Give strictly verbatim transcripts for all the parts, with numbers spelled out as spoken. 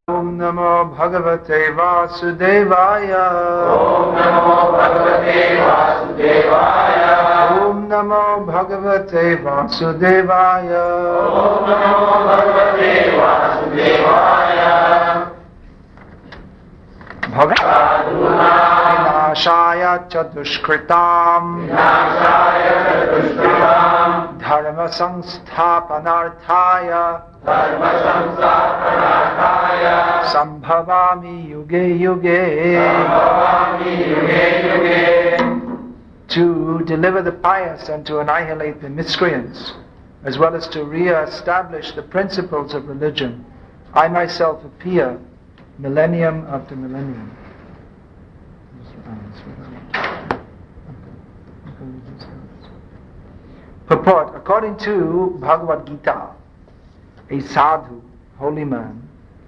Om Namo Bhagavate Vasudevaya. Om Namo Bhagavate Vasudevaya. Om Namo Bhagavate Vasudevaya. Om Namo Bhagavate Vasudevaya. Vinashaya Chadushkritam. Vinashaya Chadushkritam. Dharma Samsthapanarthaya. Dharma Samsthapanarthaya. Sambhavami Yuge Yuge. Sambhavami Yuge Yuge. To deliver the pious and to annihilate the miscreants, as well as to re-establish the principles of religion, I myself appear millennium after millennium. Purport. According to Bhagavad Gita, a sadhu, holy man,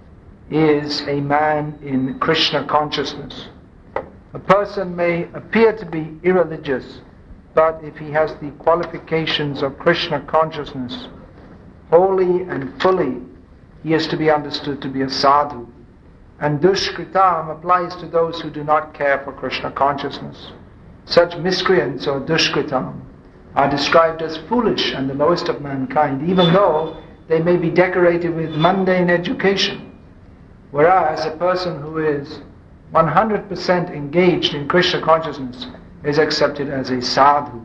is a man in Krishna consciousness. A person may appear to be irreligious, but if he has the qualifications of Krishna consciousness, wholly and fully, he is to be understood to be a sadhu. And dushkritam applies to those who do not care for Krishna consciousness. Such miscreants or dushkritam are described as foolish and the lowest of mankind, even though they may be decorated with mundane education. Whereas a person who is one hundred percent engaged in Krishna consciousness is accepted as a sadhu,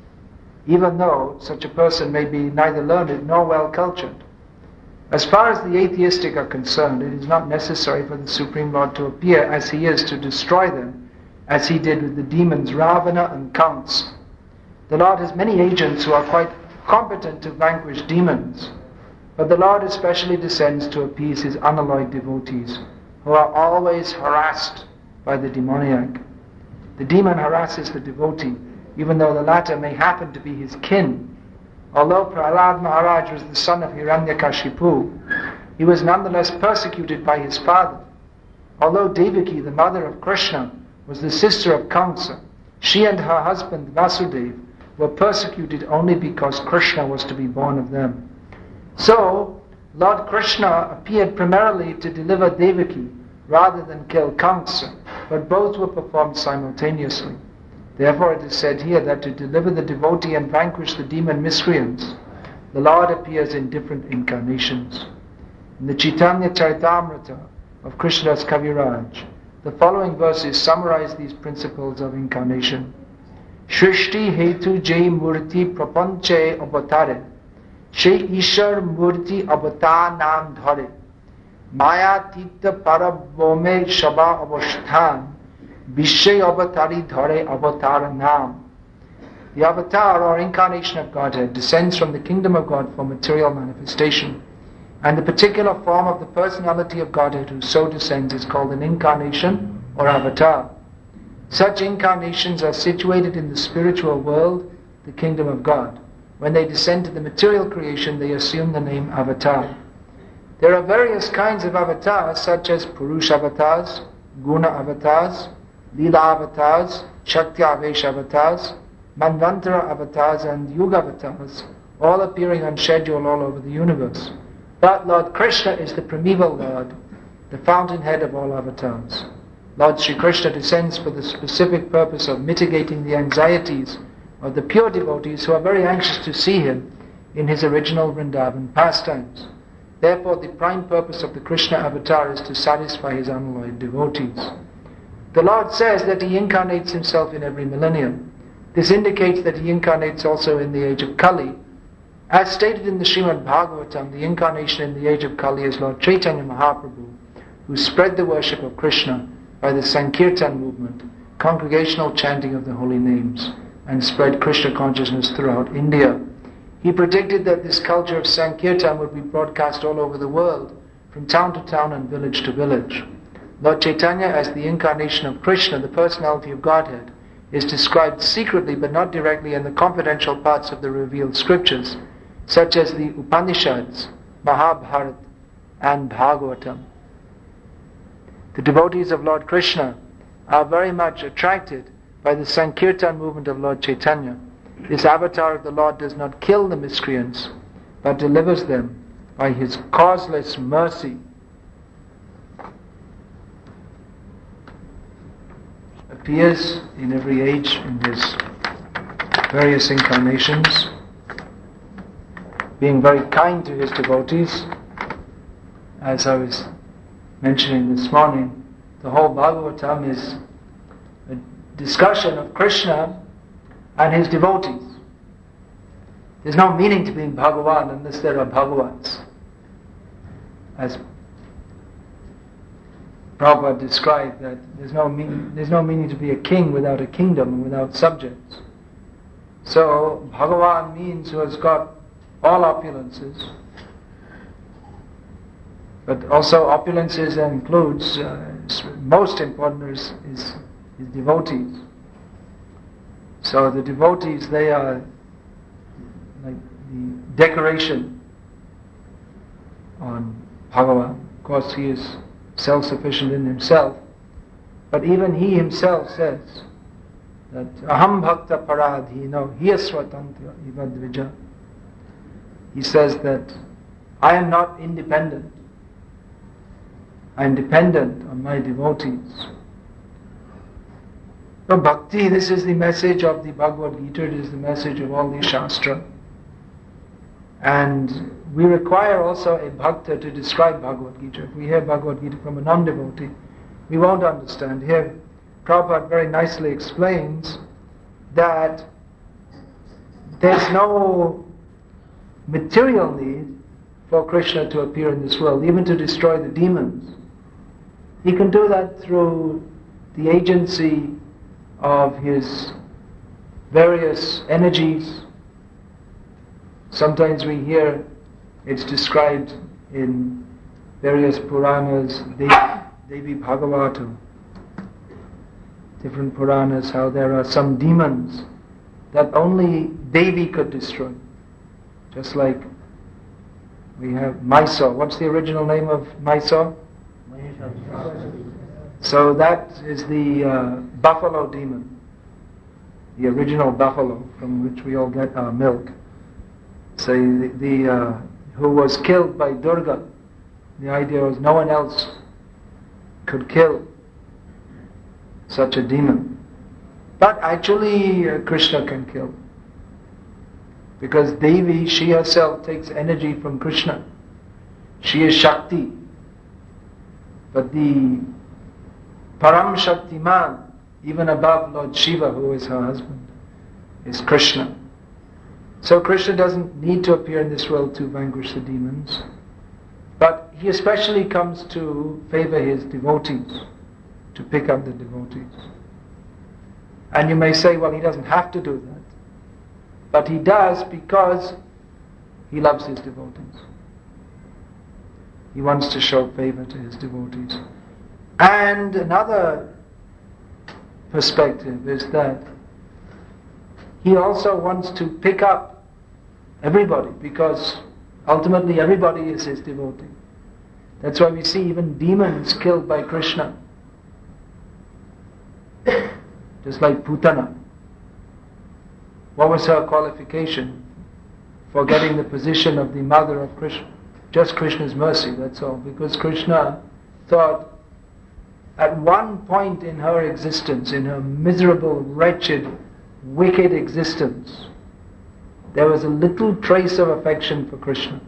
even though such a person may be neither learned nor well cultured. As far as the atheistic are concerned, it is not necessary for the Supreme Lord to appear as he is to destroy them, as he did with the demons Ravana and Kamsa. The Lord has many agents who are quite competent to vanquish demons, but the Lord especially descends to appease his unalloyed devotees, who are always harassed by the demoniac. The demon harasses the devotee, even though the latter may happen to be his kin. Although Prahlad Maharaj was the son of Hiranyakashipu, he was nonetheless persecuted by his father. Although Devaki, the mother of Krishna, was the sister of Kamsa, she and her husband Vasudeva were persecuted only because Krishna was to be born of them. So, Lord Krishna appeared primarily to deliver Devaki rather than kill Kamsa, but both were performed simultaneously. Therefore it is said here that to deliver the devotee and vanquish the demon miscreants, the Lord appears in different incarnations. In the Chaitanya Charitamrita of Krishnadas Kaviraj, the following verses summarize these principles of incarnation. Shrishti hetu jai murti prapanche avatare, she ishar murti avatar nam dhare, maya tita parabhome shaba avashthan, Vishya avatari dhare avatar nam. The avatar or incarnation of Godhead descends from the kingdom of God for material manifestation, and the particular form of the personality of Godhead who so descends is called an incarnation or avatar. Such incarnations are situated in the spiritual world, the kingdom of God. When they descend to the material creation, they assume the name avatar. There are various kinds of avatars, such as Purusha avatars, Guna avatars, Leela avatars, Shakti Avesh avatars, Manvantara avatars and Yuga avatars, all appearing on schedule all over the universe. But Lord Krishna is the primeval Lord, the fountainhead of all avatars. Lord Sri Krishna descends for the specific purpose of mitigating the anxieties of the pure devotees who are very anxious to see him in his original Vrindavan pastimes. Therefore the prime purpose of the Krishna avatar is to satisfy his unalloyed devotees. The Lord says that he incarnates himself in every millennium. This indicates that he incarnates also in the age of Kali. As stated in the Srimad Bhagavatam, the incarnation in the age of Kali is Lord Chaitanya Mahaprabhu, who spread the worship of Krishna by the Sankirtan movement, congregational chanting of the holy names, and spread Krishna consciousness throughout India. He predicted that this culture of Sankirtan would be broadcast all over the world, from town to town and village to village. Lord Chaitanya, as the incarnation of Krishna, the personality of Godhead, is described secretly but not directly in the confidential parts of the revealed scriptures, such as the Upanishads, Mahabharata, and Bhagavatam. The devotees of Lord Krishna are very much attracted by the Sankirtan movement of Lord Chaitanya. This avatar of the Lord does not kill the miscreants, but delivers them by his causeless mercy. appears in every age in his various incarnations, being very kind to his devotees. As I was mentioning this morning, the whole Bhagavatam is a discussion of Krishna and his devotees. There's no meaning to being Bhagavan unless there are Bhagavans. As Prabhupada described, that there's no meaning, there's no meaning to be a king without a kingdom and without subjects. So Bhagavan means who has got all opulences, but also opulences includes, uh, most important is, is, is devotees. So the devotees, they are like the decoration on Bhagavan. Of course, he is self-sufficient in himself, but even he himself says that aham bhakta paradhino hiyasvatantra ivadvija. He says that I am not independent. I am dependent on my devotees. So bhakti, this is the message of the Bhagavad Gita, it is the message of all the Shastra. And we require also a bhakta to describe Bhagavad Gita. If we hear Bhagavad Gita from a non-devotee, we won't understand. Here, Prabhupada very nicely explains that there's no material need for Krishna to appear in this world, even to destroy the demons. He can do that through the agency of his various energies. Sometimes we hear it's described in various Puranas, Devi Bhagavata, different Puranas, how there are some demons that only Devi could destroy. Just like we have Mysore. What's the original name of Mysore? So that is the uh, buffalo demon, the original buffalo from which we all get our milk. So the, the uh, who was killed by Durga. The idea was no one else could kill such a demon. But actually uh, Krishna can kill. Because Devi, she herself takes energy from Krishna. She is Shakti. But the Param Shaktiman, even above Lord Shiva, who is her husband, is Krishna. So Krishna doesn't need to appear in this world to vanquish the demons, but he especially comes to favor his devotees, to pick up the devotees. And you may say, well, he doesn't have to do that. But he does because he loves his devotees. He wants to show favor to his devotees. And another perspective is that he also wants to pick up everybody, because ultimately everybody is his devotee. That's why we see even demons killed by Krishna. Just like Putana. What was her qualification for getting the position of the mother of Krishna? Just Krishna's mercy, that's all. Because Krishna thought at one point in her existence, in her miserable, wretched, wicked existence, there was a little trace of affection for Krishna.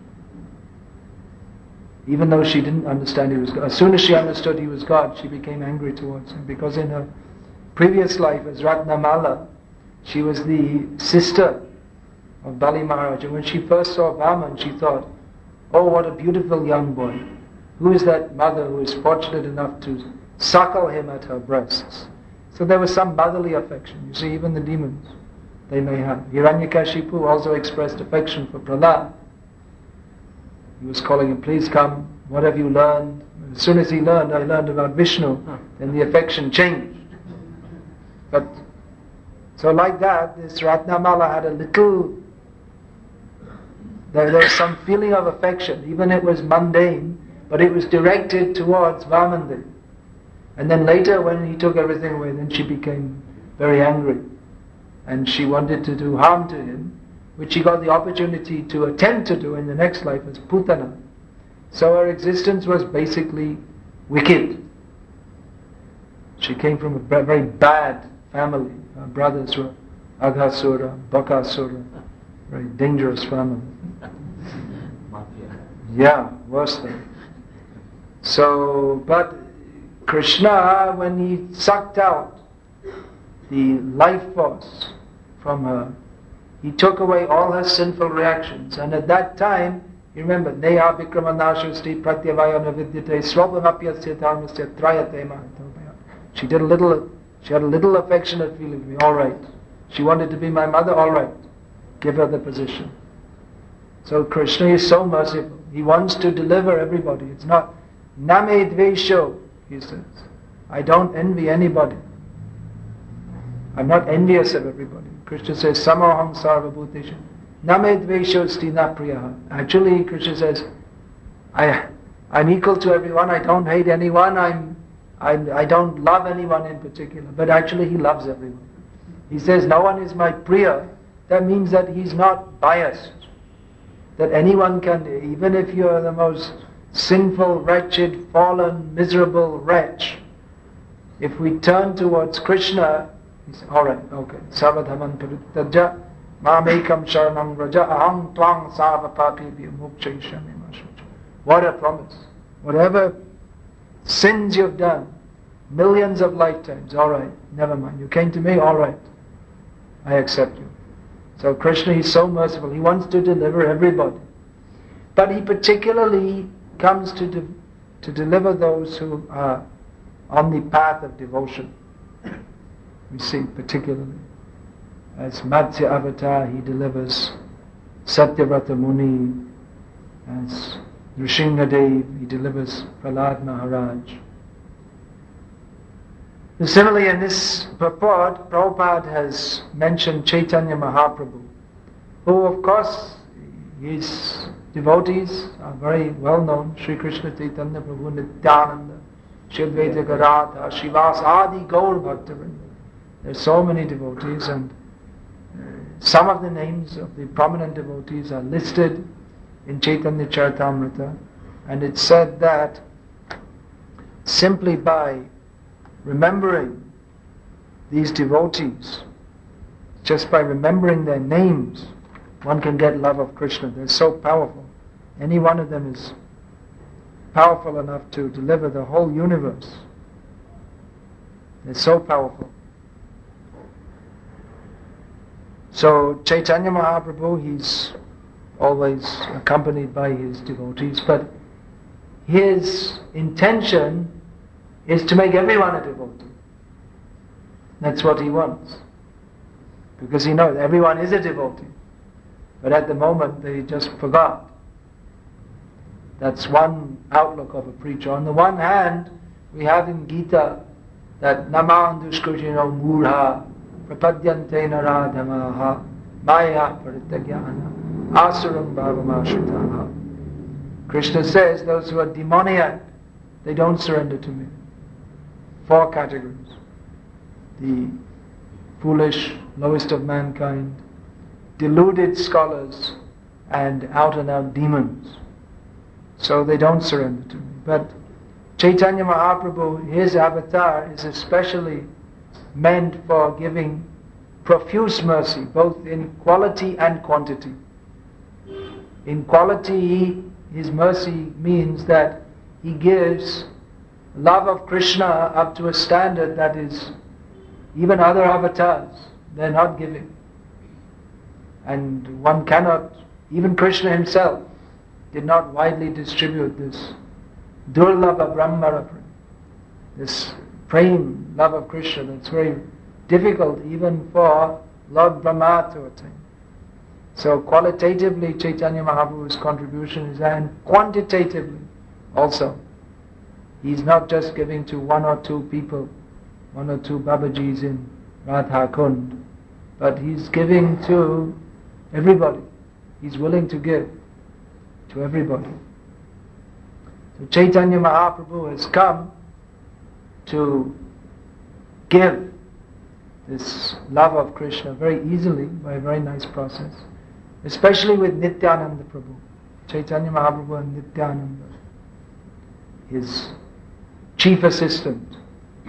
Even though she didn't understand he was God. As soon as she understood he was God, she became angry towards him. Because in her previous life as Ratnamala, she was the sister of Bali Maharaj. And when she first saw Vaman, she thought, oh, what a beautiful young boy. Who is that mother who is fortunate enough to suckle him at her breasts? So there was some motherly affection. You see, even the demons, they may have. Hiranyakashipu also expressed affection for Prahlad. He was calling him, please come, what have you learned? As soon as he learned, I learned about Vishnu, then the affection changed. But, so like that, this Ratnamala had a little, there, there was some feeling of affection, even it was mundane, but it was directed towards Vamandev. And then later when he took everything away, then she became very angry. And she wanted to do harm to him, which she got the opportunity to attempt to do in the next life as Putana. So her existence was basically wicked. She came from a very bad family. Her brothers were Aghasura, Bakasura, very dangerous family. Mafia. Yeah, worse than. So, but Krishna, when he sucked out the life force from her, he took away all her sinful reactions. And at that time, you remember, Neha Vikramanashasti Pratyavaya Navidyate Swabhamapyasya Dharmasya Trayate Mahatobhaya. She did a little, she had a little affectionate feeling for me, all right. She wanted to be my mother, all right. Give her the position. So Krishna is so merciful. He wants to deliver everybody. It's not Name Dvesho, he says. I don't envy anybody. I'm not envious of everybody. Krishna says, Samoham Sarvabhuteshu. Name Dvesho Stina Priyaha. Actually, Krishna says, I, I'm equal to everyone. I don't hate anyone. I'm, I'm, I don't love anyone in particular. But actually, he loves everyone. He says, no one is my Priya. That means that he's not biased. That anyone can, even if you're the most sinful, wretched, fallen, miserable wretch, if we turn towards Krishna, he says, all right, okay. Sarvadhaman Parittaja, Mamekam Sharanam Raja, Aham Twang Savapapi Mukchaishami Mashacha. What a promise. Whatever sins you've done, millions of lifetimes, all right, never mind. You came to me, all right, I accept you. So Krishna is so merciful. He wants to deliver everybody. But he particularly comes to de- to deliver those who are on the path of devotion. We see particularly. As Matsya Avatar, he delivers Satyavrata Muni. As Nrsimhadev, he delivers Prahlad Maharaj. And similarly, in this purport, Prabhupada has mentioned Chaitanya Mahaprabhu, who of course, his devotees are very well known. Sri Krishna Chaitanya Prabhu Nityananda, Shilveda Garadha, Shivas Adi Gaur Bhaktivinoda. There are so many devotees, and uh, some of the names of the prominent devotees are listed in Chaitanya Charitamrita, and it's said that simply by remembering these devotees, just by remembering their names, one can get love of Krishna. They're so powerful. Any one of them is powerful enough to deliver the whole universe. They're so powerful. So Chaitanya Mahaprabhu, he's always accompanied by his devotees, but his intention is to make everyone a devotee. That's what he wants. Because he knows everyone is a devotee. But at the moment they just forgot. That's one outlook of a preacher. On the one hand, we have in Gita that Naman Dushkushino Murha Prapadyante Naradhamaha Maya Paritagyana Asuram Bhavamashitaha. Krishna says those who are demoniac, they don't surrender to me. Four categories. The foolish, lowest of mankind, deluded scholars, and out and out demons. So they don't surrender to me. But Chaitanya Mahaprabhu, his avatar is especially meant for giving profuse mercy, both in quality and quantity. In quality, his mercy means that he gives love of Krishna up to a standard that is even other avatars, they're not giving. And one cannot, even Krishna himself did not widely distribute this Durlabha Brahmara, this prem, love of Krishna, that's very difficult even for Lord Brahma to attain. So qualitatively Chaitanya Mahaprabhu's contribution is there, and quantitatively also. He's not just giving to one or two people, one or two Babajis in Radha Kund, but he's giving to everybody. He's willing to give to everybody. So Chaitanya Mahaprabhu has come to give this love of Krishna very easily by a very nice process, especially with Nityananda Prabhu. Chaitanya Mahaprabhu and Nityananda, his chief assistant,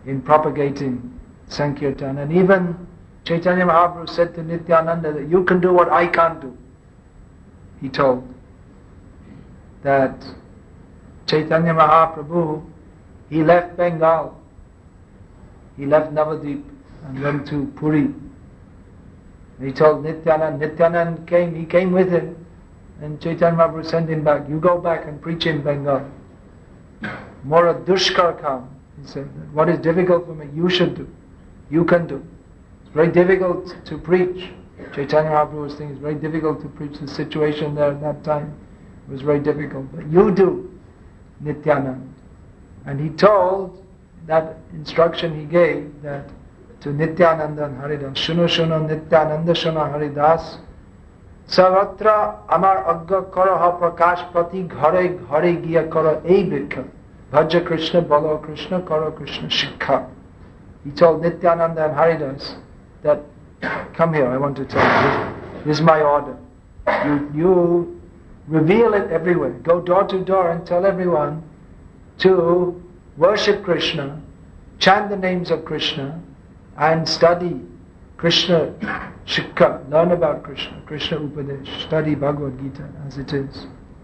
in propagating Sankirtan. And even Chaitanya Mahaprabhu said to Nityananda that you can do what I can't do. He told that Chaitanya Mahaprabhu, he left Bengal, he left Navadvip and went to Puri. He told Nityananda, Nityananda came, he came with him, and Chaitanya Mahaprabhu sent him back. You go back and preach in Bengal. More a dushkar kam. He said, what is difficult for me, you should do. You can do. It's very difficult to preach. Chaitanya Mahaprabhu was thinking it's very difficult to preach. The situation there at that time was very difficult. But you do, Nityananda. And he told, that instruction he gave, that to Nityananda and Haridas, Shuno Shuno Nityananda Shuno Haridas, Saratra Amar Agga Karaha Prakash Prati Ghare Ghare Giya Kara Ei Bhikha Bhaja Krishna Balo Krishna Kara Krishna Shikha. He told Nityananda and Haridas that, come here, I want to tell you, this is my order. You, you reveal it everywhere. Go door to door and tell everyone to worship Krishna, chant the names of Krishna, and study Krishna Shikha, learn about Krishna, Krishna Upadesh, study Bhagavad Gita as it is.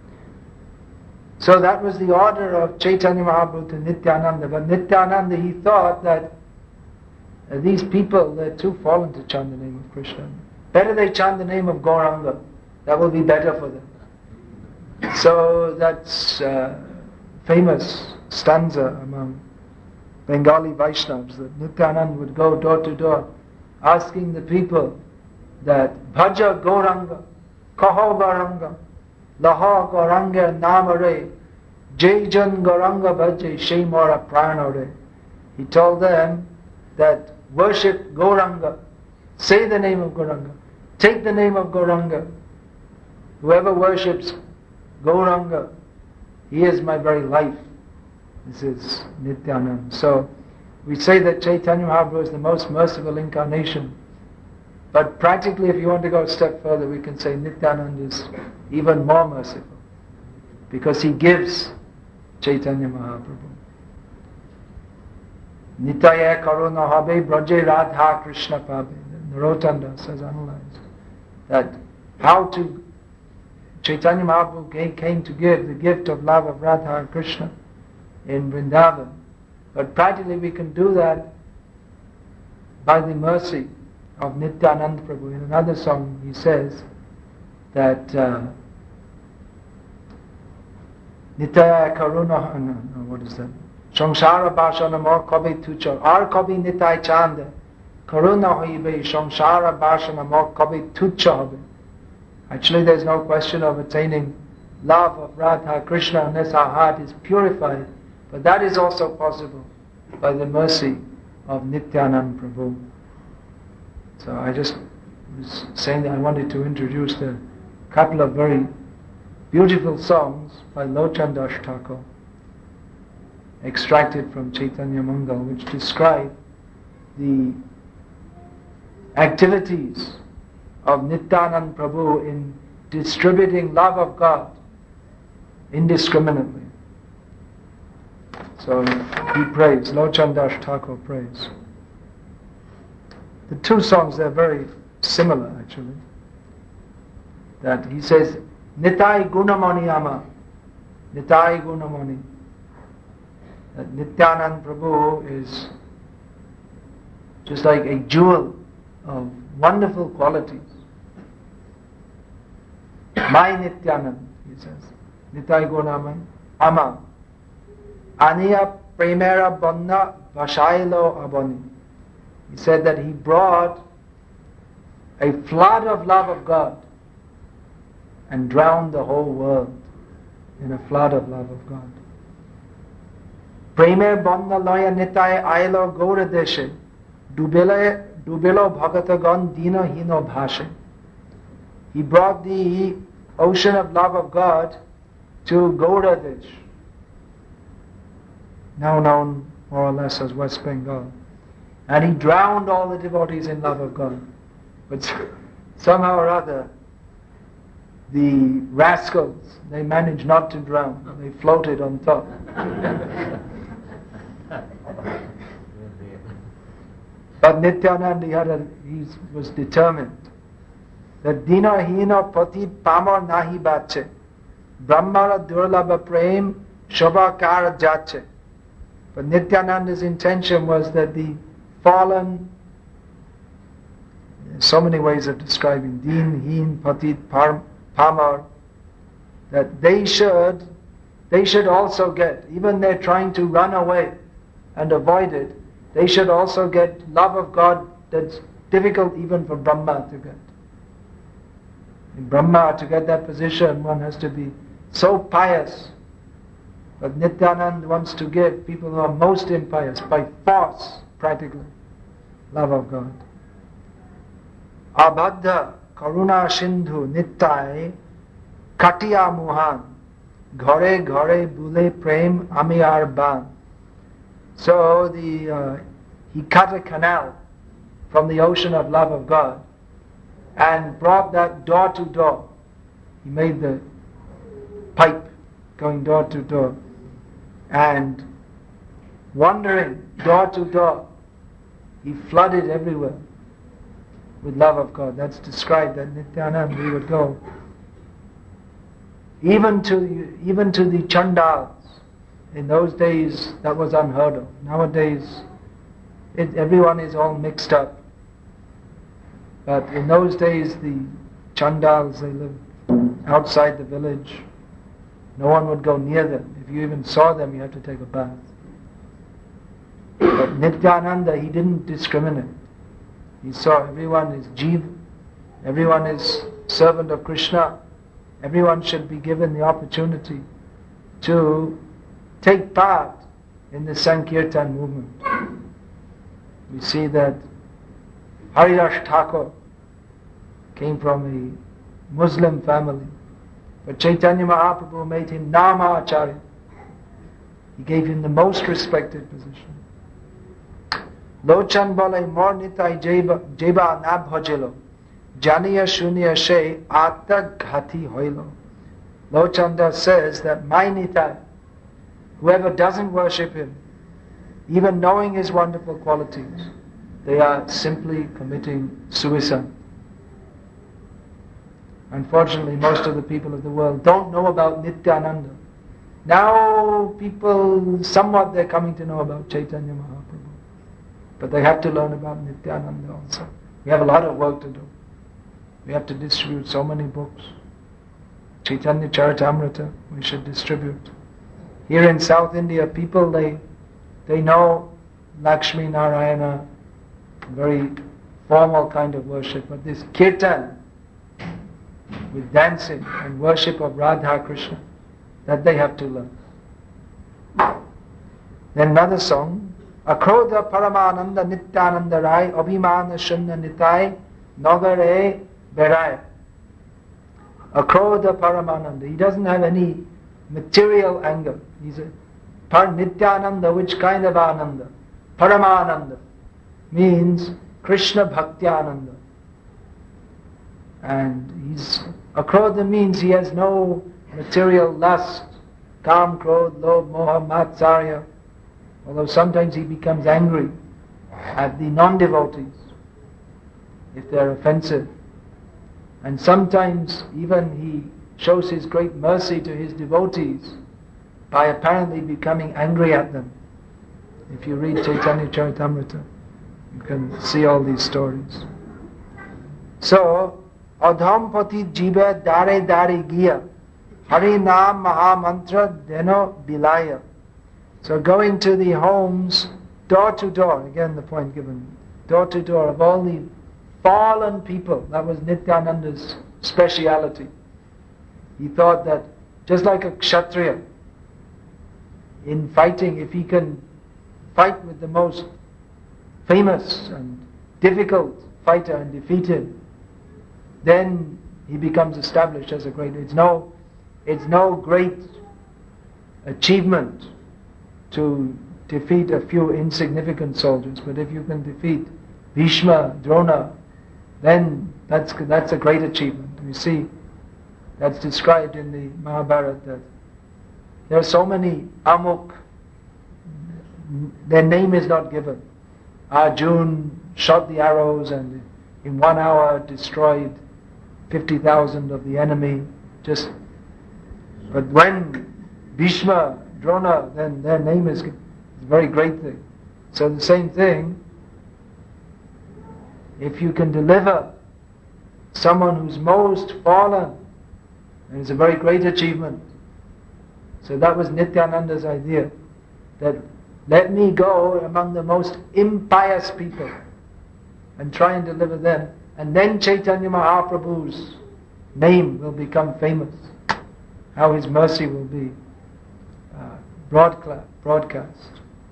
So that was the order of Chaitanya Mahaprabhu to Nityananda. But Nityananda, he thought that uh, these people, they're too fallen to chant the name of Krishna. Better they chant the name of Gauranga. That will be better for them. So that's uh, famous stanza among Bengali Vaishnavas that Nityananda would go door to door asking the people that Bhaja Gauranga, Kaho Gauranga, Laha Gauranga Namare, Jaijan Gauranga Bhaje Shemara Pranare. He told them that worship Gauranga, say the name of Gauranga, take the name of Gauranga. Whoever worships Gauranga, he is my very life. This is Nityananda. So we say that Chaitanya Mahaprabhu is the most merciful incarnation. But practically, if you want to go a step further, we can say Nityananda is even more merciful, because he gives Chaitanya Mahaprabhu. Nitaya karuna habe braje radha Krishna pabe. Narottam Das has analyzed that how to Chaitanya Mahaprabhu came to give the gift of love of Radha and Krishna in Vrindavan. But practically we can do that by the mercy of Nityananda Prabhu. In another song he says that uh, Nitaya Karuna, no, no, what is that? Samsara Bhashana Mor Kabi Tucha, Ar Kabi Nitai Chanda, Karuna Hoibe, Samsara Bhashana Mor Kabi Tucha Habe. Actually there's no question of attaining love of Radha Krishna unless our heart is purified. But that is also possible by the mercy of Nityananda Prabhu. So I just was saying that I wanted to introduce a couple of very beautiful songs by Lochan Das Thakur, extracted from Chaitanya Mangal, which describe the activities of Nityananda Prabhu in distributing love of God indiscriminately. So he prays, Lochan Das Thakur prays. The two songs, they're very similar actually. That he says, Nitai Gunamani Ama, Nitai Gunamani. That Nityananda Prabhu is just like a jewel of wonderful qualities. My Nityananda, he says, Nitai Gunamani Ama. Aniya Premera Bonna Vashailo Abani. He said that he brought a flood of love of God and drowned the whole world in a flood of love of God. Premer Bonna Loya Nitai Ailo Gaura Deshe Dubelo Bhagatagon Dina Hino Bhashe. He brought the ocean of love of God to Gaura Desh, now known more or less as West Bengal. And he drowned all the devotees in love of God. But somehow or other, the rascals, they managed not to drown. They floated on top. But Nityananda, he, had a, he was determined that Dina Hina Pati Pamar Nahi Bache Brahmara Durlabha Prem Shobhakara Jache. But Nityananda's intention was that the fallen, so many ways of describing Deen, Heen, Patit, Pamar, that they should, they should also get, even they're trying to run away and avoid it, they should also get love of God that's difficult even for Brahma to get. In Brahma, to get that position, one has to be so pious. But Nityananda wants to give people who are most impious, by force, practically, love of God. Abhadha Karuna Sindhu Nittai Katiya Muhan Ghare Ghare Bule Prem Amiyar Ban. So the uh, he cut a canal from the ocean of love of God and brought that door to door. He made the pipe going door to door and wandering door to door, he flooded everywhere with love of God. That's described that Nityananda, he would go even to even to the Chandals. In those days that was unheard of. Nowadays it, everyone is all mixed up. But in those days the Chandals, they lived outside the village. No one would go near them. If you even saw them, you had to take a bath. But Nityananda, he didn't discriminate. He saw everyone is Jeev, everyone is servant of Krishna, everyone should be given the opportunity to take part in the Sankirtan movement. We see that Haridas Thakur came from a Muslim family, but Chaitanya Mahaprabhu made him Nama Acharya. He gave him the most respected position. Lochan bole mor nitai jeba na bhajelo janiya shunya she atta ghati hoilo. Lochanda says that my nitai, whoever doesn't worship him, even knowing his wonderful qualities, they are simply committing suicide. Unfortunately, most of the people of the world don't know about Nityananda. Now people, somewhat they're coming to know about Chaitanya Mahaprabhu. But they have to learn about Nityananda also. We have a lot of work to do. We have to distribute so many books. Chaitanya Charitamrita, we should distribute. Here in South India, people, they they know Lakshmi Narayana, very formal kind of worship, but this kirtan, with dancing and worship of Radha Krishna, that they have to learn. Then another song, Akrodha Paramananda Nityananda Rai Abhimana Shunya Nitai Nagare Berai. Akrodha Paramananda, he doesn't have any material anger. He's a Par Nityananda. Which kind of Ananda? Paramananda means Krishna Bhakti-ananda. And he's Akrodha means he has no material lust, Kam, Krodh, Lobh, Moha, Matsarya. Although sometimes he becomes angry at the non-devotees if they're offensive. And sometimes even he shows his great mercy to his devotees by apparently becoming angry at them. If you read Chaitanya Charitamrita, you can see all these stories. So, Adhampati Jiva Dare Dare Giya Hari Nam Maha Mantra Deno Bilaya. So going to the homes, door to door, again the point given, door to door of all the fallen people. That was Nityananda's speciality. He thought that just like a Kshatriya, in fighting, if he can fight with the most famous and difficult fighter and defeat him, then he becomes established as a great. It's no, it's no great achievement to defeat a few insignificant soldiers, but if you can defeat Bhishma, Drona, then that's that's a great achievement. You see, that's described in the Mahabharata that there are so many Amuk, their name is not given. Arjuna shot the arrows and in one hour destroyed fifty thousand of the enemy. Just, but when Bhishma, Drona, then their name is a very great thing. So the same thing, if you can deliver someone who's most fallen, and it's a very great achievement. So that was Nityananda's idea, that let me go among the most impious people and try and deliver them, and then Chaitanya Mahaprabhu's name will become famous, how his mercy will be uh, broadcast, broadcast.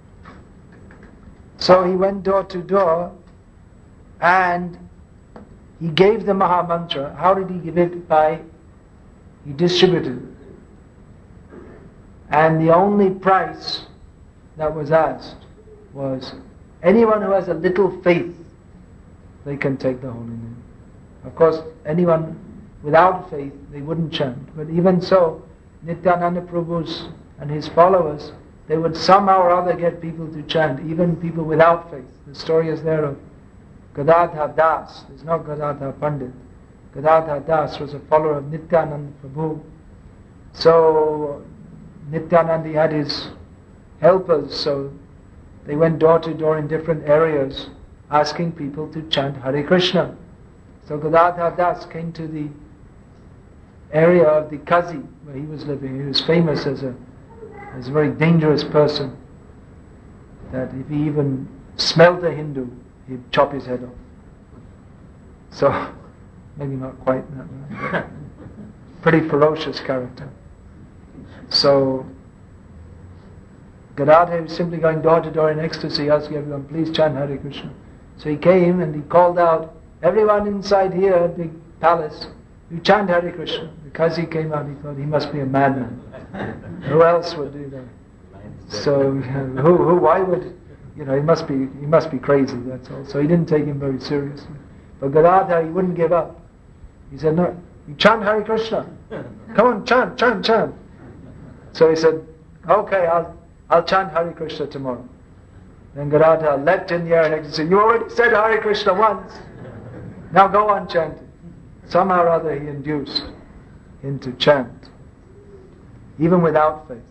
So he went door to door and he gave the Maha Mantra. How did he give it? By, he distributed it. And the only price that was asked was, anyone who has a little faith, they can take the holy name. Of course, anyone without faith, they wouldn't chant. But even so, Nityananda Prabhu's and his followers, they would somehow or other get people to chant, even people without faith. The story is there of Gadadhar Das. There's not Gadadhar Pandit. Gadadhar Das was a follower of Nityananda Prabhu. So Nityananda had his helpers, so they went door to door in different areas asking people to chant Hare Krishna. So Gadadhar Das came to the area of the Kazi where he was living. He was famous as a, as a very dangerous person, that if he even smelled a Hindu, he'd chop his head off. So, maybe not quite that, but pretty ferocious character. So, Gadadhar was simply going door to door in ecstasy, asking everyone, please chant Hare Krishna. So he came and he called out, everyone inside here, big palace, you chant Hare Krishna. Because he came out, he thought he must be a madman. Who else would do that? So, who, who, why would, you know, he must be, he must be crazy, that's all. So he didn't take him very seriously. But Gadadhar, he wouldn't give up. He said, no, you chant Hare Krishna. Come on, chant, chant, chant. So he said, okay, I'll, I'll chant Hare Krishna tomorrow. Then Gadadhar leapt in the air and said, you already said Hare Krishna once. Now go on chanting. Somehow or other he induced him to chant, even without faith.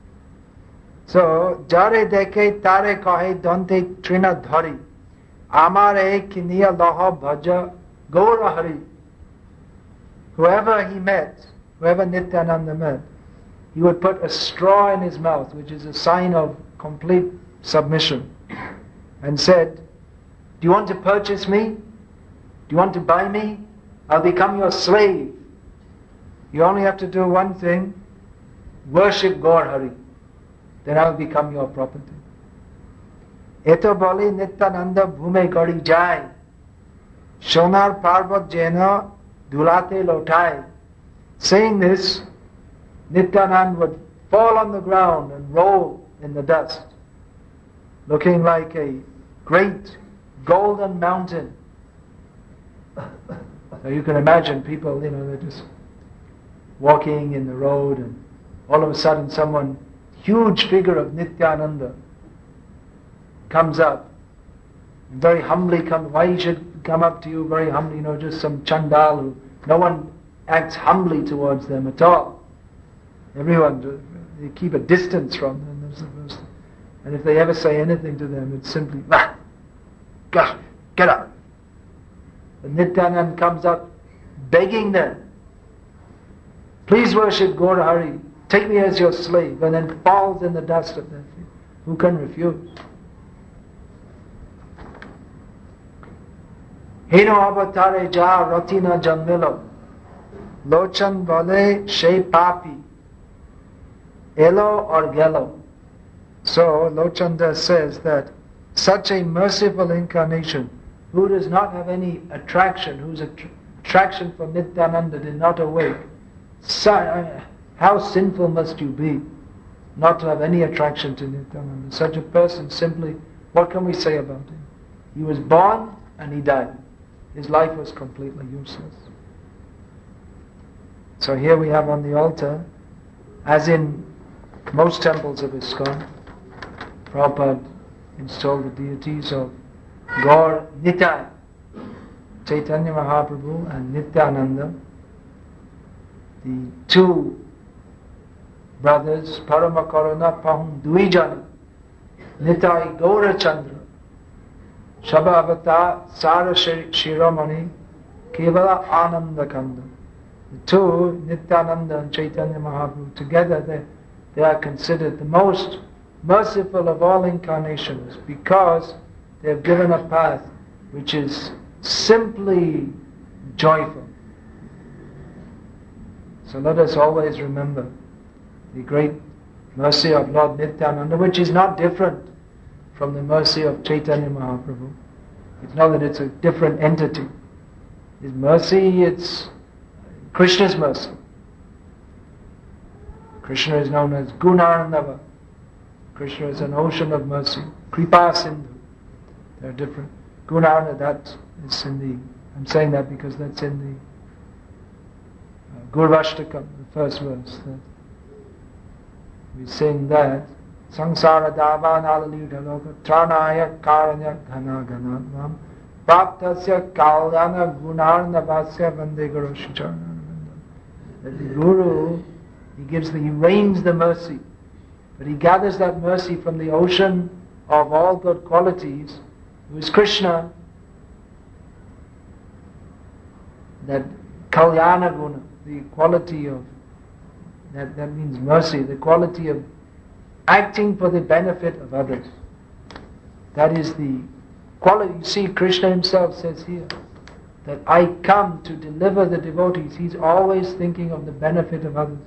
So, Jare deke tare kahe dante trina dhari, amare kiniya laha bhaja gaura hari. Whoever he met, whoever Nityananda met, he would put a straw in his mouth, which is a sign of complete submission, and said, do you want to purchase me? Do you want to buy me? I'll become your slave. You only have to do one thing, worship Gaur Hari. Then I'll become your property. Eto boli Nityananda bhume gadi jai, shonar parvat jena dulate lotai. Saying this, Nityananda would fall on the ground and roll in the dust, looking like a great golden mountain. So you can imagine people, you know, they're just walking in the road and all of a sudden someone, huge figure of Nityananda, comes up, very humbly comes. Why he should come up to you very humbly, you know, just some chandal who, no one acts humbly towards them at all. Everyone, they keep a distance from them. And if they ever say anything to them, it's simply, ah, gosh, get up. And Nityananda comes up begging them, please worship Gaur Hari, take me as your slave, and then falls in the dust of their feet. Who can refuse? Hino avatare ja ratina janmilo, lochan vale she papi, elo or gelo. So Lochanda says that such a merciful incarnation, who does not have any attraction, whose att- attraction for Nityananda did not awake, so, uh, how sinful must you be not to have any attraction to Nityananda? Such a person simply, what can we say about him? He was born and he died. His life was completely useless. So here we have on the altar, as in most temples of ISKCON, Prabhupada installed the deities of Gaur Nitai, Chaitanya Mahaprabhu and Nityananda, the two brothers, Paramakarana Pahum Duijana, Nitai Gaura Chandra, Shabhavata Sara Shiramani, Kevala Ananda Kanda. The two, Nityananda and Chaitanya Mahaprabhu, together they, they are considered the most merciful of all incarnations because they have given a path which is simply joyful. So let us always remember the great mercy of Lord Nityananda, which is not different from the mercy of Chaitanya Mahaprabhu. It's not that it's a different entity. His mercy, it's Krishna's mercy. Krishna is known as Gunarnava. Krishna is an ocean of mercy. Kripa Sindhu. They are different. Gunarnava, that is in the, I'm saying that because that's in the uh, Gurvashtakam, the first verse. That we sing that. Sangsara davan alalita loka tranaya karanya ghana ghana nam praptasya kalyana gunarnavasya vande guru shicharana. That the Guru, he gives the, he rains the mercy, but he gathers that mercy from the ocean of all good qualities, who is Krishna, that Kalyana Guna, the quality of, that, that means mercy, the quality of acting for the benefit of others. That is the quality. You see, Krishna himself says here, that I come to deliver the devotees. He's always thinking of the benefit of others.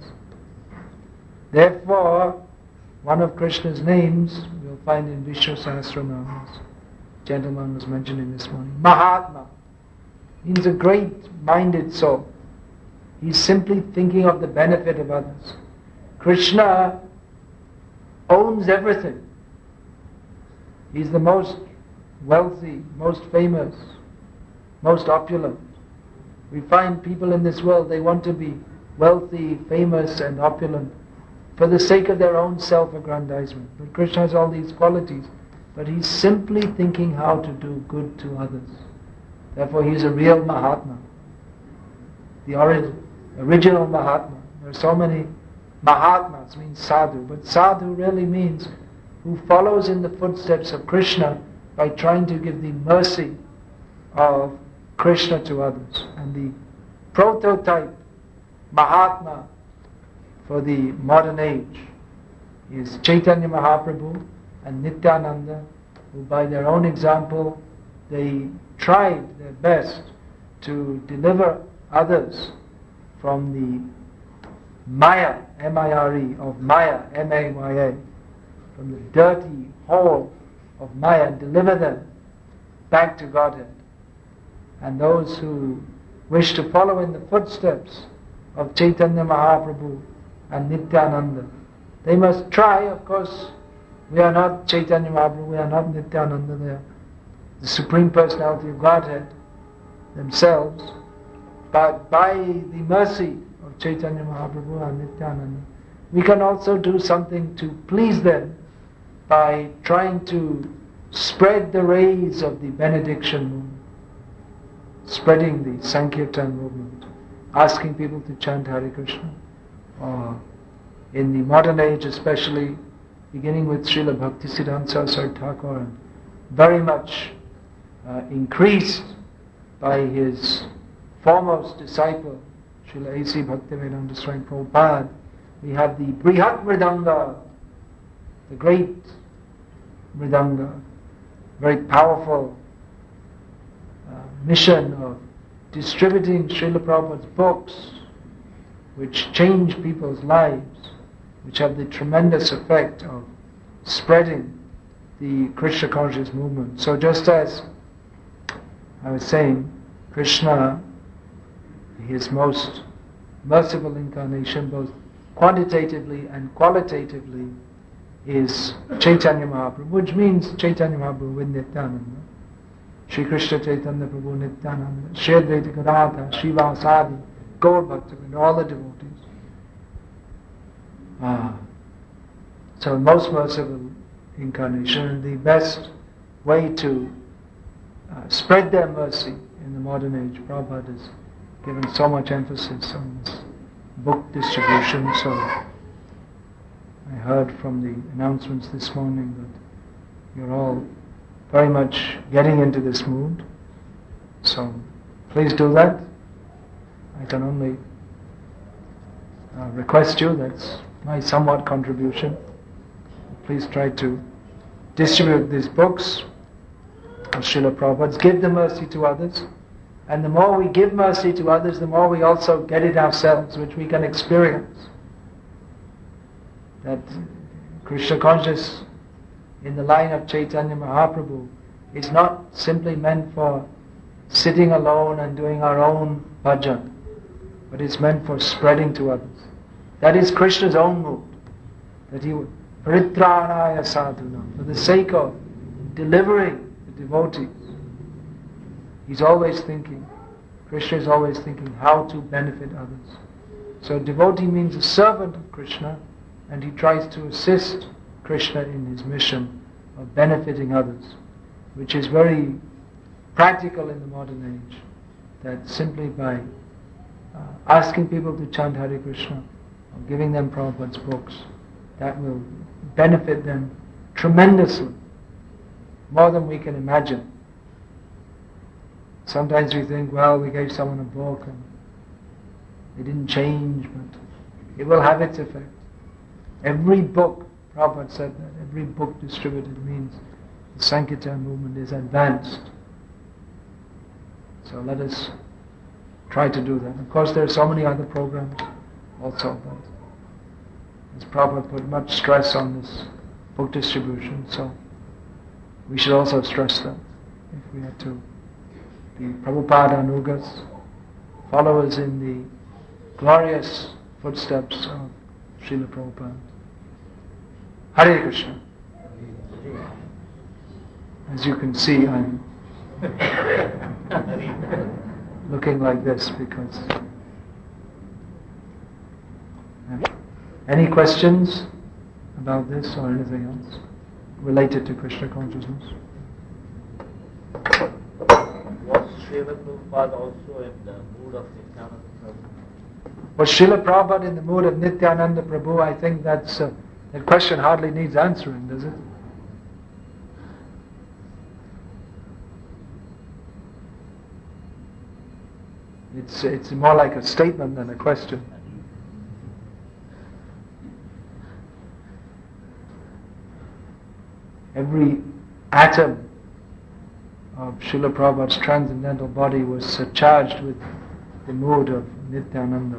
Therefore, one of Krishna's names we'll find in Vishnu Sahasranam, as gentleman was mentioning this morning. Mahatma means a great-minded soul. He's simply thinking of the benefit of others. Krishna owns everything. He's the most wealthy, most famous, most opulent. We find people in this world, they want to be wealthy, famous and opulent for the sake of their own self-aggrandizement. But Krishna has all these qualities, but he's simply thinking how to do good to others. Therefore he's a real Mahatma. The ori- original Mahatma. There are so many Mahatmas, means sadhu, but sadhu really means who follows in the footsteps of Krishna by trying to give the mercy of Krishna to others. And the prototype Mahatma for the modern age is Chaitanya Mahaprabhu and Nityananda, who by their own example, they tried their best to deliver others from the Maya, M I R E, of Maya, M A Y A, from the dirty hole of Maya, and deliver them back to Godhead. And those who wish to follow in the footsteps of Chaitanya Mahaprabhu and Nityananda, they must try. Of course, we are not Chaitanya Mahaprabhu, we are not Nityananda, they are the Supreme Personality of Godhead themselves. But by the mercy of Chaitanya Mahaprabhu and Nityananda, we can also do something to please them by trying to spread the rays of the benediction movement, spreading the Sankirtan movement, asking people to chant Hare Krishna, or in the modern age especially, beginning with Srila Bhaktisiddhanta Saraswati Thakur, and very much uh, increased by his foremost disciple, Srila A C Bhaktivedanta Swami Prabhupada. We have the Brihat Mridanga, the great Mridanga, very powerful uh, mission of distributing Srila Prabhupada's books, which change people's lives, which have the tremendous effect of spreading the Krishna conscious movement. So just as I was saying, Krishna, his most merciful incarnation, both quantitatively and qualitatively, is Chaitanya Mahaprabhu, which means Chaitanya Mahaprabhu with Nityananda. Shri Krishna Chaitanya Prabhu Nityananda, Shri Advaita Gadadhar, Srivasadi, Gaur Bhaktivinoda, all the devotees. Ah. So most merciful incarnation, and the best way to uh, spread their mercy in the modern age. Prabhupada has given so much emphasis on this book distribution, so I heard from the announcements this morning that you're all very much getting into this mood. So please do that. I can only uh, request you, that's my somewhat contribution. Please try to distribute these books of Srila Prabhupada's. Give the mercy to others. And the more we give mercy to others, the more we also get it ourselves, which we can experience. That Krishna consciousness in the line of Chaitanya Mahaprabhu is not simply meant for sitting alone and doing our own bhajan, but it's meant for spreading to others. That is Krishna's own mood, that he would paritranaya sadhunam, for the sake of delivering the devotees. He's always thinking, Krishna is always thinking how to benefit others. So devotee means a servant of Krishna, and he tries to assist Krishna in his mission of benefiting others, which is very practical in the modern age, that simply by uh, asking people to chant Hare Krishna or giving them Prabhupada's books, that will benefit them tremendously, more than we can imagine. Sometimes we think, well, we gave someone a book and they didn't change, but it will have its effect. Every book, Prabhupada said that, every book distributed means the Sankirtan movement is advanced. So let us try to do that. Of course, there are so many other programs also, but as Prabhupada put much stress on this book distribution, so we should also stress that if we are to be Prabhupada Anugas, followers in the glorious footsteps of Srila Prabhupada. Hare Krishna. As you can see, I'm looking like this because... Yeah. Any questions about this or anything else related to Krishna consciousness? Was Srila Prabhupada also in the mood of Nityananda Prabhu? Was Srila Prabhupada in the mood of Nityananda Prabhu? I think that's, uh, that question hardly needs answering, does it? It's, it's more like a statement than a question. Every atom of Srila Prabhupada's transcendental body was uh, charged with the mood of Nityananda.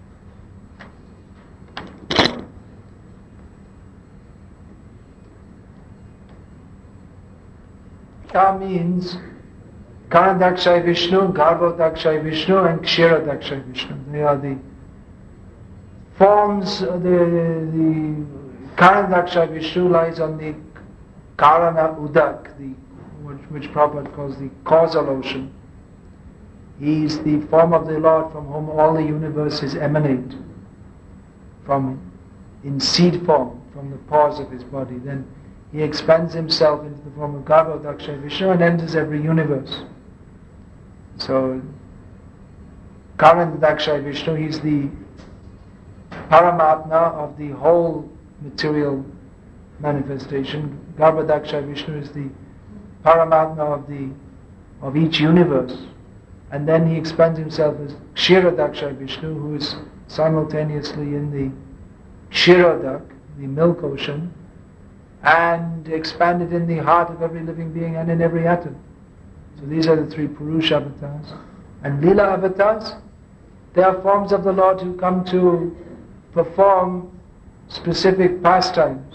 Ka means Karadakshay Vishnu, Garbhodakshay Vishnu and Kshiradakshay Vishnu. They are the forms, uh, the, the Karadakshay Vishnu lies on the Karana Udak, the, which, which Prabhupada calls the causal ocean. He is the form of the Lord from whom all the universes emanate, from in seed form, from the pores of his body. Then he expands himself into the form of Garbhodakshay Vishnu and enters every universe. So, Karadakshay Vishnu, he's the Paramatma of the whole material manifestation. Garbhodakshay Vishnu is the Paramatma of the of each universe. And then he expands himself as Kshiradakshay Vishnu, who is simultaneously in the Kshirodak, the milk ocean, and expanded in the heart of every living being and in every atom. So these are the three Purusha avatars. And Lila avatars, they are forms of the Lord who come to perform specific pastimes,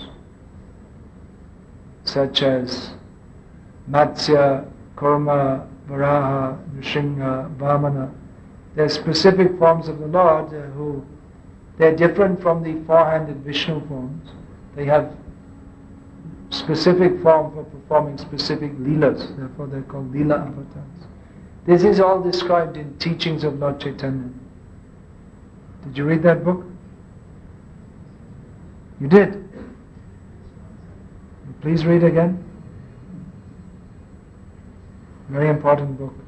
such as Matsya, Kurma, Varaha, Nrsimha, Vamana. They're specific forms of the Lord uh, who, they're different from the four-handed Vishnu forms. They have specific form for performing specific leelas, therefore they're called Leela avatars. This is all described in Teachings of Lord Chaitanya. Did you read that book? You did? Please read again. Very important book.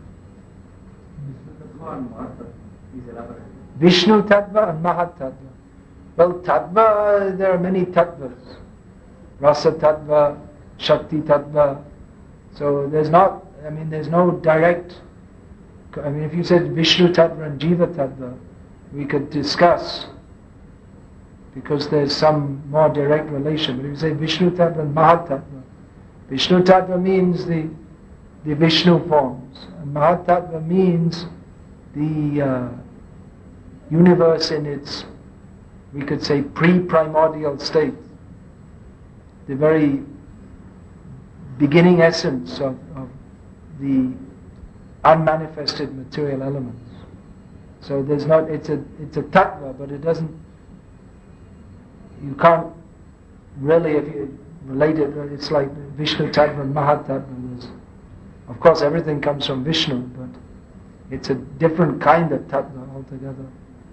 Vishnu Tattva and Mahat Tattva. Well, Tattva, there are many Tattvas. Rasa Tattva, Shakti Tattva. So there's not, I mean, there's no direct, I mean, if you said Vishnu Tattva and Jiva Tattva, we could discuss, because there's some more direct relation. But if you say Vishnu Tattva and Mahat Tattva, Vishnu Tattva means the, the Vishnu forms, and Mahat Tattva means the uh, universe in its, we could say, pre-primordial state, the very beginning essence of, of the unmanifested material elements. So there's not, it's a it's a tattva, but it doesn't, you can't really, if you relate it, it's like Vishnu Tattva and Mahat Tattva. There's, of course everything comes from Vishnu, but it's a different kind of tattva altogether.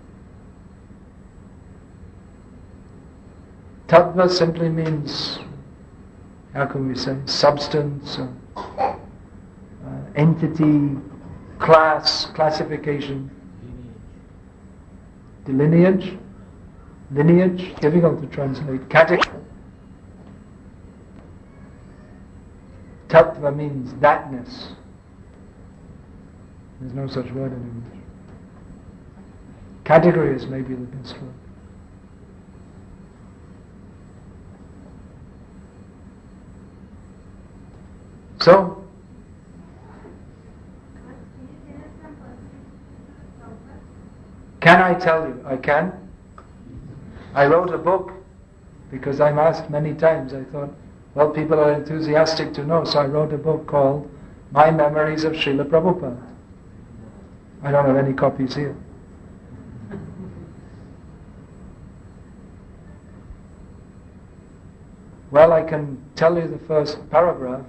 Tattva simply means, how can we say, substance, or, uh, entity, class, classification, lineage, lineage, difficult to translate, category. Tattva means thatness. There's no such word in English. Category is maybe the best word. So, can I tell you? I can. I wrote a book because I'm asked many times. I thought, well, people are enthusiastic to know, so I wrote a book called My Memories of Srila Prabhupada. I don't have any copies here. Well, I can tell you the first paragraph,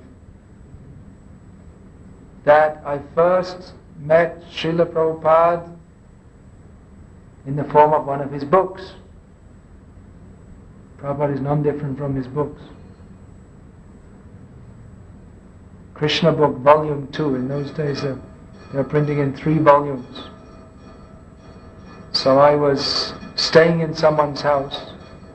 that I first met Srila Prabhupada in the form of one of his books. Prabhupada is none different from his books. Krishna Book, Volume two. In those days they were printing in three volumes. So I was staying in someone's house,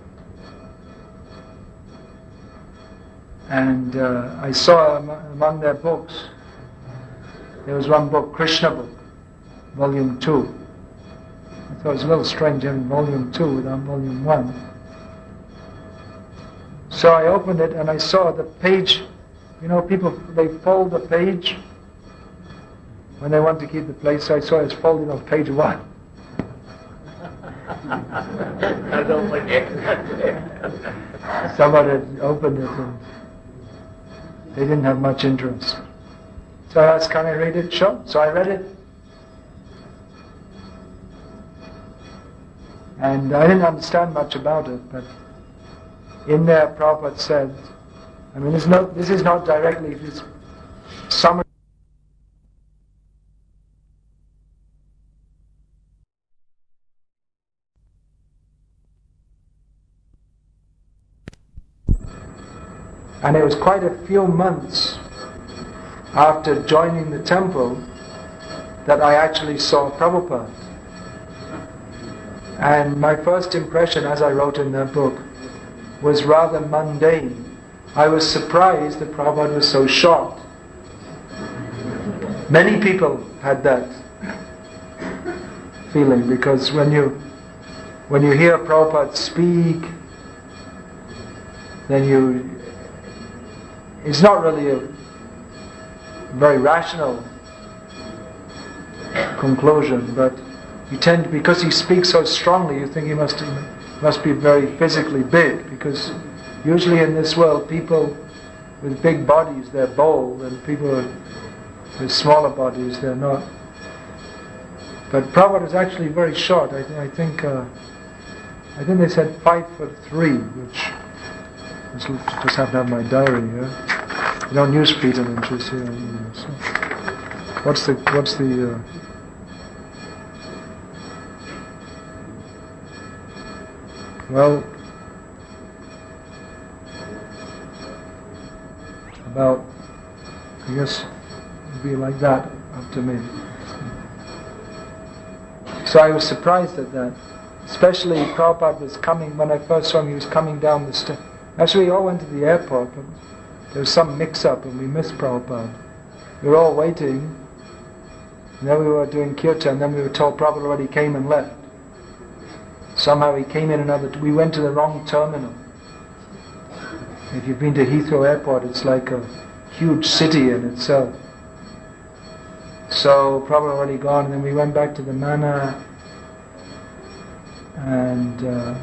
and uh, I saw among their books, there was one book, Krishna Book, Volume two. I thought it was a little strange having Volume two without Volume one. So I opened it and I saw the page. You know, people, they fold the page when they want to keep the place. So I saw it was folded on page one. I don't like it. Somebody had opened it and they didn't have much interest. So I asked, can I read it? Sure. So I read it. And I didn't understand much about it, but in there Prabhupada said, I mean, this is not, this is not directly, this summary. And it was quite a few months after joining the temple that I actually saw Prabhupada. And my first impression, as I wrote in that book, was rather mundane. I was surprised that Prabhupada was so short. Many people had that feeling, because when you when you hear Prabhupada speak, then you it's not really a very rational conclusion, but you tend, because he speaks so strongly, you think he must he must be very physically big, because usually in this world people with big bodies, they're bold, and people with smaller bodies, they're not. But Prabhupada is actually very short. I, th- I think uh, I think they said five foot three, which just, just have to have my diary here. You don't use feet and inches here. You know, so. What's the what's the uh, well, about, I guess, It'd be like that after me. So I was surprised at that. Especially Prabhupada was coming, when I first saw him, he was coming down the stairs. Actually, we all went to the airport, but there was some mix-up and we missed Prabhupada. We were all waiting, and then we were doing kirtan, and then we were told Prabhupada already came and left. Somehow he came in another, we went to the wrong terminal. If you've been to Heathrow Airport, it's like a huge city in itself. So Prabhupada already gone, and then we went back to the Mana, and uh,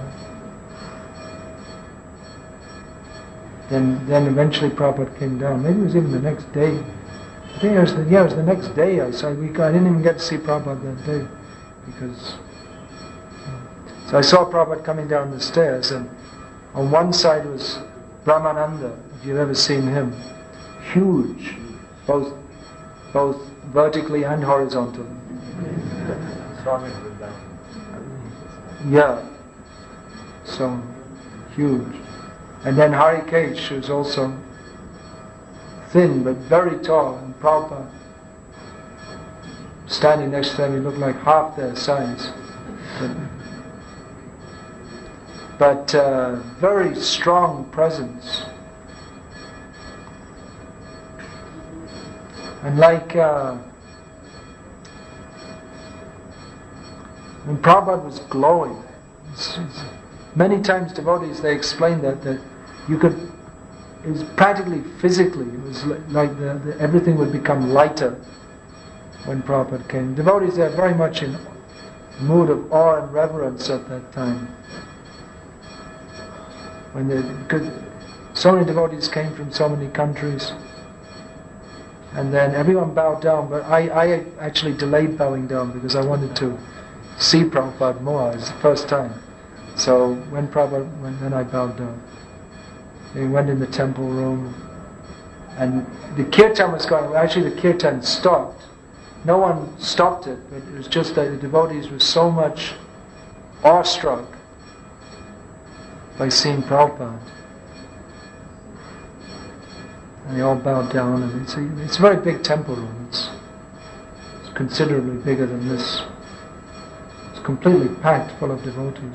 then then eventually Prabhupada came down. Maybe it was even the next day. I think it was the, yeah, it was the next day I saw. We got, I didn't even get to see Prabhupada that day because. So I saw Prabhupada coming down the stairs, and on one side was Brahmananda, if you've ever seen him. Huge, both both vertically and horizontally. Yeah. So, huge. And then Harikesh was also thin but very tall, and Prabhupada standing next to them, he looked like half their size. But, but uh, very strong presence. And like uh, when Prabhupada was glowing, it's, it's, many times devotees, they explain that, that you could, it was practically physically, it was like the, the, everything would become lighter when Prabhupada came. Devotees are very much in mood of awe and reverence at that time. When they could, so many devotees came from so many countries, and then everyone bowed down, but I, I actually delayed bowing down because I wanted to see Prabhupada more. It was the first time. So when Prabhupada, when, then I bowed down. We went in the temple room, and the kirtan was going. Actually, the kirtan stopped. No one stopped it, but it was just that the devotees were so much awestruck by seeing Prabhupada. And they all bowed down, and it's a, it's a very big temple room. It's, it's considerably bigger than this. It's completely packed full of devotees.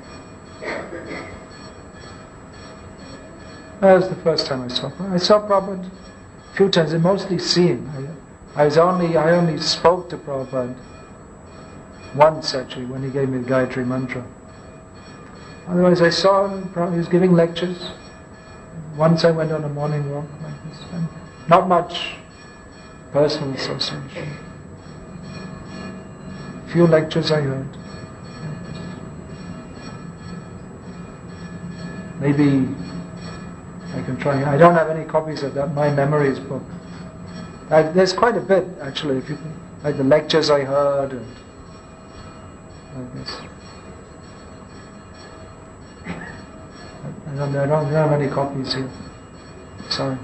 That was the first time I saw Prabhupada. I saw Prabhupada a few times, and mostly seeing. I, I was only I only spoke to Prabhupada once actually when he gave me the Gayatri Mantra. Otherwise, I saw him. He was giving lectures. Once I went on a morning walk like this. And not much personal association. Few lectures I heard. Maybe I can try. I don't have any copies of that My Memories book. I, there's quite a bit actually. If you like the lectures I heard and like this. I don't, I don't have any copies here. Sorry.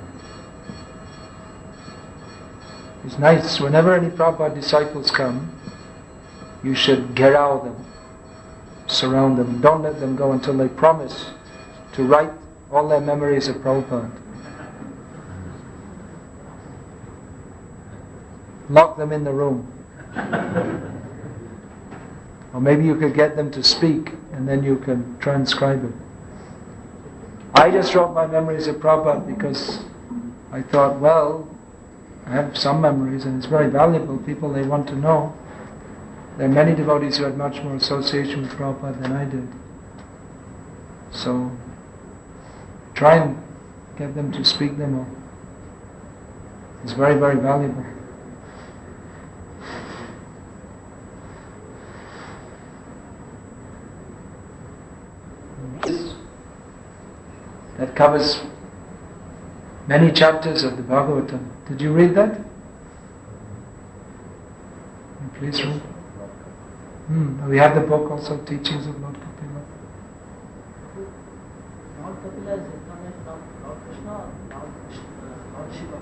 It's nice. Whenever any Prabhupada disciples come, you should gherav them, surround them. Don't let them go until they promise to write all their memories of Prabhupada. Lock them in the room. Or maybe you could get them to speak and then you can transcribe it. I just wrote my memories of Prabhupada because I thought, well, I have some memories and it's very valuable. People, they want to know. There are many devotees who had much more association with Prabhupada than I did. So, try and get them to speak them all. It's very, very valuable. That covers many chapters of the Bhagavatam. Did you read that? Please read. Hmm. We have the book also, Teachings of Lord Kapila. Lord Kapila is incarnation of Lord Krishna or Lord, Krishna, Lord Shiva?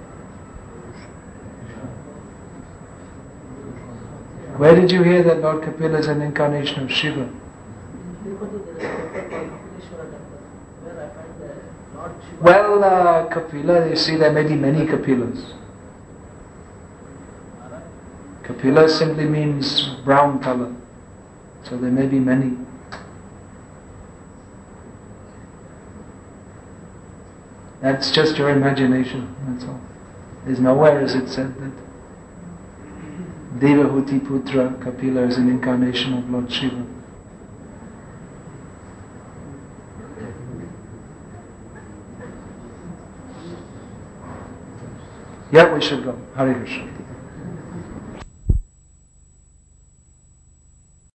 Where did you hear that Lord Kapila is an incarnation of Shiva? In Tirupati there is a temple called Kapileshwara temple, where I find the Lord Shiva. Well, uh, Kapila, you see, there may be many Kapilas. Kapila simply means brown color. So there may be many. That's just your imagination, that's all. There's nowhere is it said that Devahuti Putra Kapila is an incarnation of Lord Shiva. Yeah, we should go. Hare Krishna.